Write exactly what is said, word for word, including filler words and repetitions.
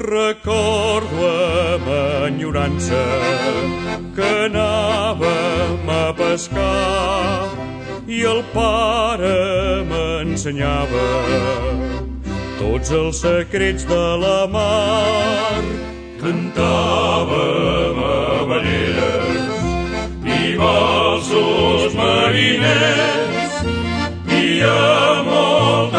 Recordo amb enyorança que anàvem a pescar i el pare m'ensenyava tots els secrets de la mar. Cantar